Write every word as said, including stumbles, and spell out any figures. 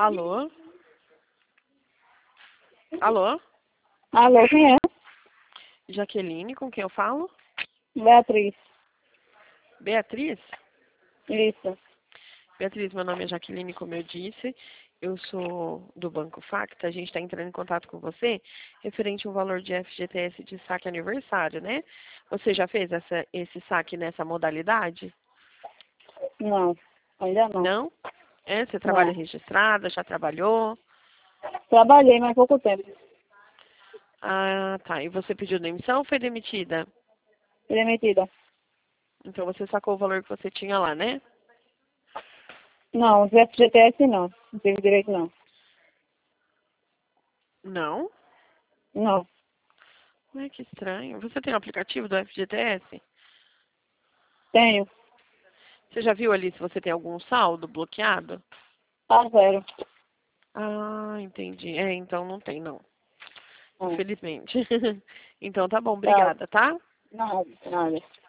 Alô? Alô? Alô, quem é? Jaqueline, com quem eu falo? Beatriz. Beatriz? Isso. Beatriz, meu nome é Jaqueline, como eu disse. Eu sou do Banco Facta. A gente está entrando em contato com você referente ao valor de F G T S de saque aniversário, né? Você já fez essa, esse saque nessa modalidade? Não, ainda não. Não? É, você trabalha Não. registrada, já trabalhou? Trabalhei, mas pouco tempo. Ah, tá. E você pediu demissão ou foi demitida? Demitida. Então você sacou o valor que você tinha lá, né? Não, os F G T S não. Não tive direito não. Não? Não. Ué, que estranho. Você tem o aplicativo do F G T S? Tenho. Você já viu ali se você tem algum saldo bloqueado? Tá zero. Ah, entendi. É, então não tem, não. Não. Infelizmente. Então tá bom, Tá. obrigada, tá? Nada, nada.